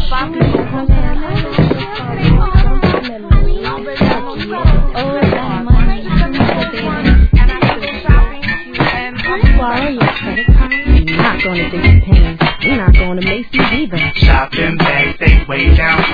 Borrow your credit card? You're not going to Dixie Payne. You're not going to Macy's either. Shopping bags, they way down